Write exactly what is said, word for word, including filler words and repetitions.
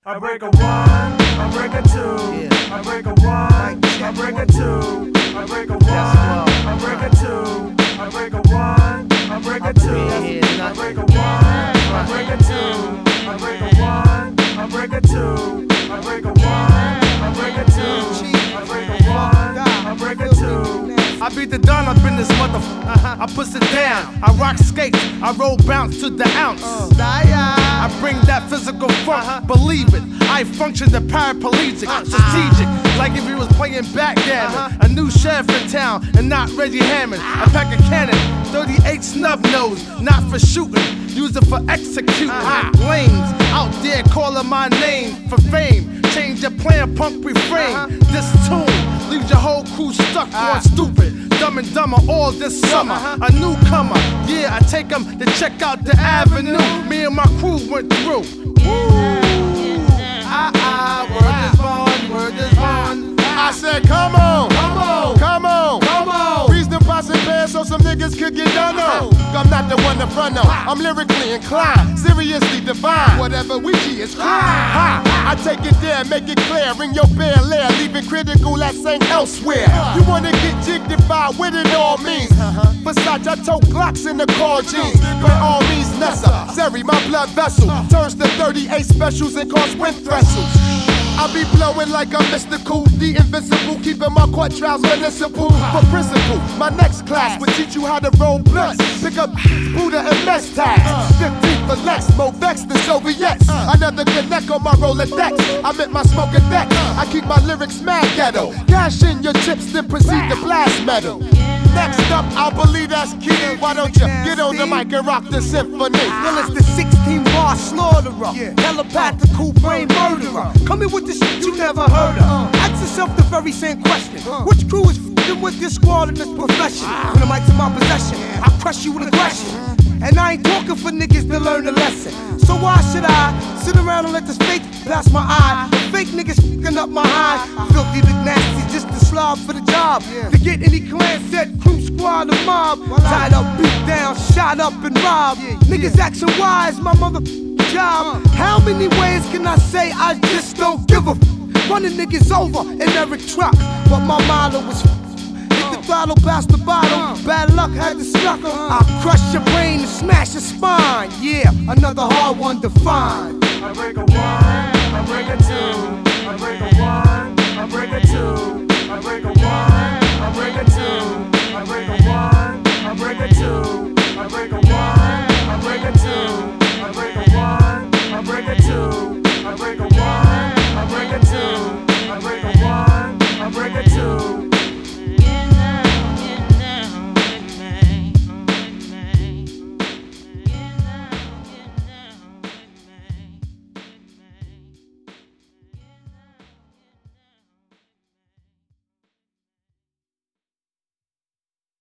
I break a one, I break a two, I break a one, I break a two, I break a one, I break a two, I break a one, I break a two, I break a one, I break a two, I break a one, I break a two, I break a one, I break a two, I break a one, I break a two. I beat the dawn up in this motherfucker. Uh-huh. I push it down. I rock skates. I roll bounce to the ounce. Uh, I bring that physical funk. Uh-huh. Believe it. I function the paraplegic, uh-huh. strategic, like if you was playing backgammon. Uh-huh. A new sheriff in town and not Reggie Hammond. A pack of cannon, thirty-eight snub nose, not for shooting. Use it for executing. Uh-huh. Lanes out there calling my name for fame. Change your plan, punk refrain. Uh-huh. This tune leaves your whole crew stuck uh-huh. on stupid. Dumb and Dumber all this summer. Uh-huh. A newcomer, yeah, I take them to check out the avenue. Me and my crew went through. Woo! Ah ah, word is born, word is born. I said, come on, come on, come on, come on. Reason the pots and pans so some niggas could get done on. I'm not the one to front on. I'm lyrically inclined, seriously divine. Whatever we G is clean. Ha! I take it there, make it clear. Ring your bare lair, leaving critical that ain't elsewhere. You wanna get jignified, what it all means. Besides, I tote Glocks in the car jeans. By all means necessary, my blood vessel turns to thirty-eight specials and cause wind thistles. I be blowing like I'm mystical, the invincible, keeping my court trials municipal. For principle, my next class will teach you how to roll blunts. Pick up Buddha and mess tags. fifteen for less, more vexed than Soviets. Another connect on my Rolodex. I met my smoking deck. I keep my lyrics mad ghetto. Cash in your chips, then proceed to blast metal. Next up, I believe that's key. Why don't you get on the mic and rock the symphony? Well, it's the sixteen bar slaughterer, telepathical brain murderer. Come in with the shit you never heard of. Ask yourself the very same question. Which crew is f***ing with this squad in this profession? When the mic's in my possession, I crush you with aggression. And I ain't talking for niggas to learn a lesson. So why should I sit around and let this fake pass my eye? The fake niggas f***ing up my high. Filthy look nasty just to slob for the job. To get any clan set, crew, squad, or mob. Tied up, beat down, shot up and robbed. Niggas asking why is my mother job. How many ways can I say I just don't give a f? Running niggas over in every truck. But my motto was f. Hit the throttle past the bottom. Bad luck had to sucker. I'll crush your brain and smash your spine. Yeah, another hard one to find. I break a one, I break a two, I break a